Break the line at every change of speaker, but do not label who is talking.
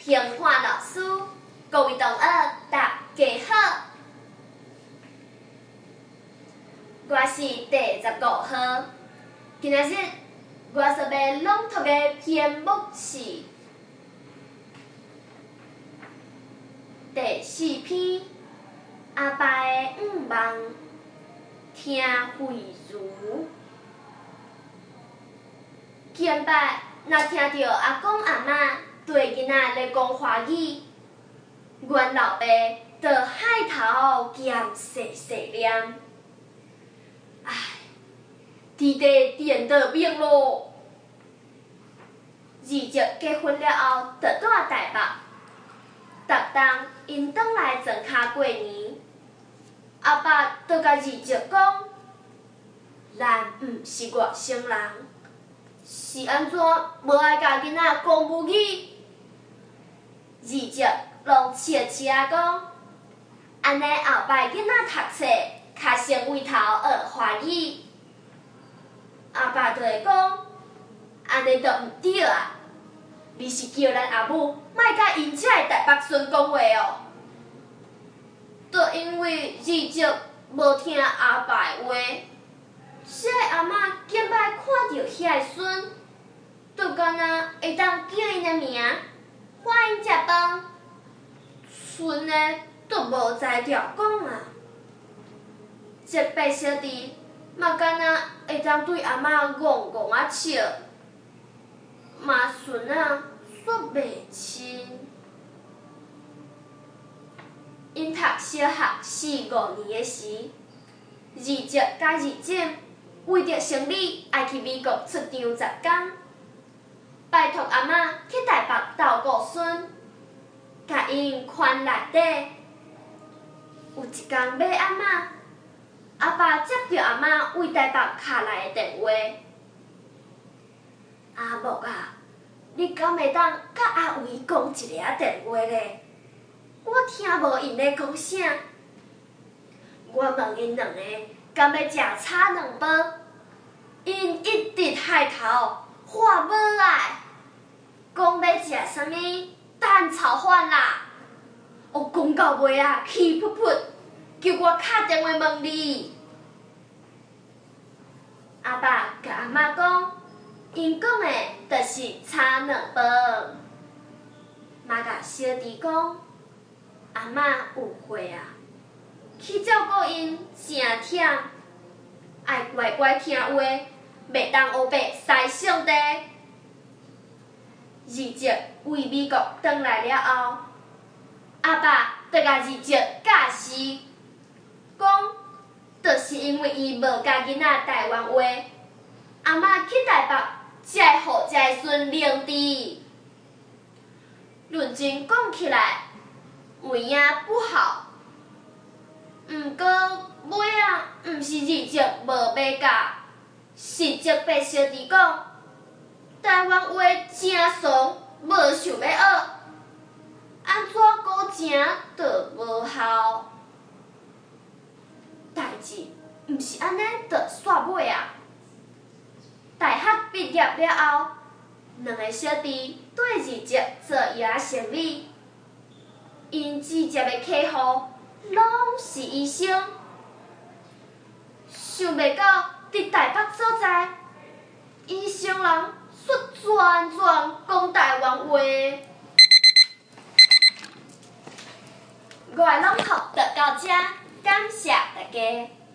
平华老师，各位同学，大家好。我是第15号。今仔日我所要朗读的篇目是第4篇《阿爸的5梦》，听慧茹。前摆若听到阿公阿嬷对囡仔咧讲华语，阮老爸就海头咸细细念。唉，天地颠倒变咯。二叔结婚了后，就住台北。逐冬因转来庄脚过年，阿爸就甲二叔讲：咱毋是外省人，是安怎无爱甲囡仔讲母语？二叔拢笑笑啊讲：安尼后摆囡仔读册，较先为头学华语。阿爸就会讲：安尼就毋对啊！你是叫咱阿母莫甲因遮的台北孙讲话哦。就因为二叔无听阿爸的话，这个阿嬷见摆看到遐个孙，就敢若会当叫因的名，喊因食饭，孙呢就无才调讲啊。这八小弟嘛敢若会当对阿嬷戆戆啊笑，嘛孙啊煞袂亲。因读小学4、5年的时，二叔甲二婶为着生理爱去美国出张10天，拜托阿嬷去台北照顾孙，甲因款内底。有一天尾暗仔，阿爸接到阿嬷为台北敲来的电话：阿木啊，你敢会当甲阿伟讲一个电话咧？我听无因咧讲啥。我问因两个敢要食炒两包，因一直海头话无爱，讲要食啥物蛋炒饭啦。我讲到尾啊，气噗噗，叫我敲电话问你。阿爸甲阿嬷讲，因讲的就是炒两包。嘛甲小弟讲，阿嬷有会啊，去照顾因真忝，爱乖乖听话，袂当黑白西上地。二叔为美国转来了后，阿爸就甲二叔教示，讲，就是因为伊无教囡仔台湾话，阿嬷去台北才会互这个孙认知。认真讲起来，有影不好。毋过尾仔毋是二叔无要教，是这八小弟讲，台湾话真怂，无想要学，安怎古正就无效。代志毋是安尼就煞尾啊！大学毕业了后，两个小弟对二叔做爷生理，因直接的客户拢是医生。想袂到伫台北所在，医生人煞全讲台湾话。我的朗读就到这，感谢大家。